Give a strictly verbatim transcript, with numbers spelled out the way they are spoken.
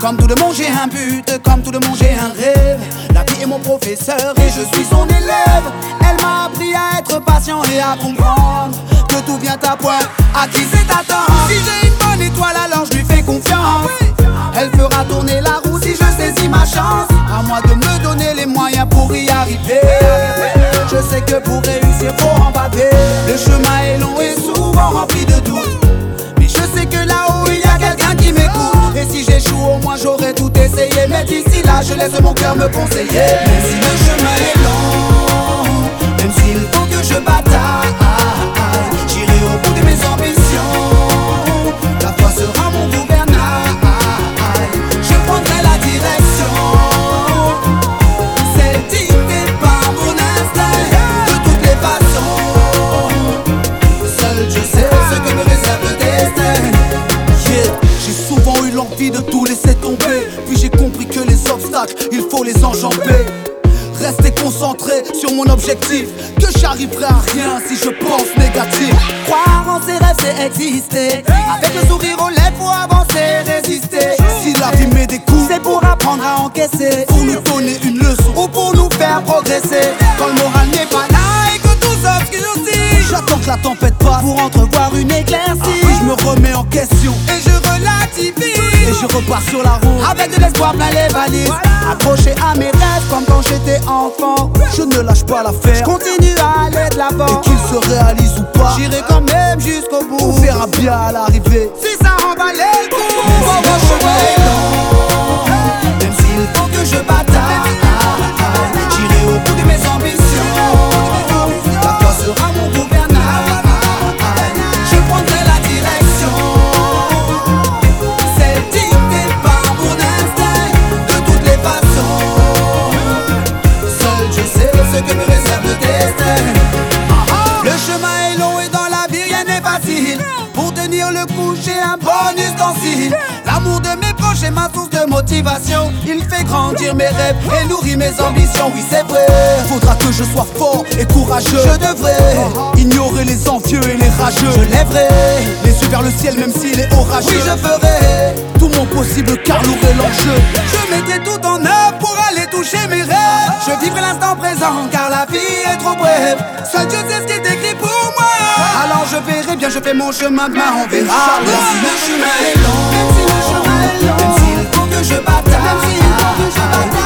Comme tout le monde j'ai un but, comme tout le monde j'ai un rêve. La vie est mon professeur et je suis son élève. Elle m'a appris à être patient et à comprendre que tout vient à point, à qui c'est attendre. Si j'ai une bonne étoile alors je lui fais confiance. Elle fera tourner la roue si je saisis ma chance. À moi de me donner les moyens pour y arriver. Je sais que pour réussir faut en baver. Le chemin est long et souvent rempli de doutes, mais je sais que là-haut il y a quelqu'un qui m'écoute. Et si j'échoue au moins j'aurai tout essayé. Mais d'ici là je laisse mon cœur me conseiller. Même si le chemin est long, même s'il faut que je bataille, j'irai au bout de mes ambitions. La foi sera mon gouvernail. Je prendrai la direction, celle dictée par mon instinct. De toutes les façons, seul je sais ce que me réserve le destin. Yeah. J'ai souvent eu l'envie de tout laisser tomber, puis j'ai compris que les obstacles, il faut les enjamber. Rester concentré sur mon objectif, que j'arriverai à rien si je pense négatif. Croire en ses rêves c'est exister, avec le sourire aux lèvres faut avancer, résister. Si la vie met des coups, c'est pour apprendre à encaisser, pour nous donner une leçon ou pour nous faire progresser. Quand le moral n'est pas là et que tout s'obscurcit, j'attends que la tempête passe pour entrevoir une éclaircie. Puis je me remets en question et je relativise, et je repars sur la route avec de l'espoir plein les valises. Accroché à mes rêves comme quand j'étais enfant, je ne lâche pas l'affaire, je continue à aller de l'avant. Et qu'il se réalise ou pas, j'irai quand même jusqu'au bout. On verra bien à l'arrivée si ça en valait le coup. Même si le chemin est long, même s'il faut que je bataille, j'irai au bout de mes ambitions. La foi sera mon gouvernail. Je prendrai la direction, celle dictée par mon instinct. De toutes les façons, seul je sais ce que me réserve le destin. Le chemin est long et dans la vie rien n'est facile. Pour tenir le coup j'ai un bon ustensile. L'amour de mes proches est ma source de motivation. Il fait grandir mes rêves et nourrit mes ambitions. Oui c'est vrai, faudra que je sois fort et courageux. Je devrais ignorer les envieux et les rageux. Je lèverai les yeux vers le ciel même s'il est orageux. Oui je ferai tout mon possible car lourd est l'enjeu. Je mettrai tout en œuvre pour aller toucher mes rêves. Je vivrai l'instant présent car la vie est trop brève. Seul Dieu sait ce qui est écrit pour moi. Alors je verrai bien, je fais mon chemin, demain on verra. Même si le chemin est long, même si le chemin est long, même s'il faut que je bataille, même s'il faut que je bataille.